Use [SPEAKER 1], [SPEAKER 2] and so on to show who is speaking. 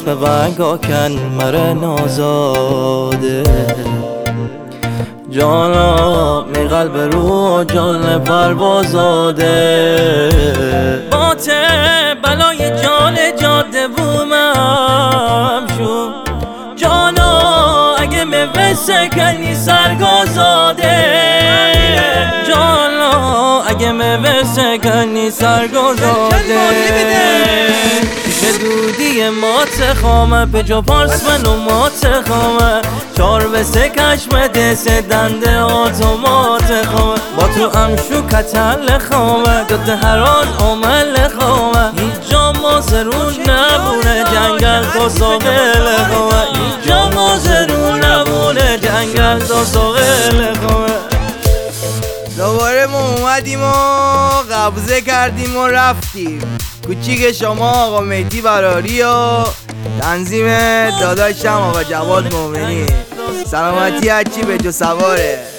[SPEAKER 1] اسم ونگا کن مره نازاده جانا می قلب رو جان پروازاده باته بلای جان جاده بومم شو جانا اگه موسه کنی سرگازاده جانا اگه موسه کنی سرگازاده پیش دودی مات خامه پجا پارس منو مات خامه 4 به 3 کشم دسته دنده آتومات خامه با تو امشو کتل خامه دوت هران عمل خامه هیچ جا مازرون نبونه جنگل تا ساقل خامه هیچ جا مازرون نبونه جنگل تا ساقل خامه
[SPEAKER 2] دوباره ما اومدیم و قبضه کردیم و رفتیم کوچیک شما آقا مهدی براری و تنظیم داداشم آقا جواد مومنی سلامتی هرچی به جو سواره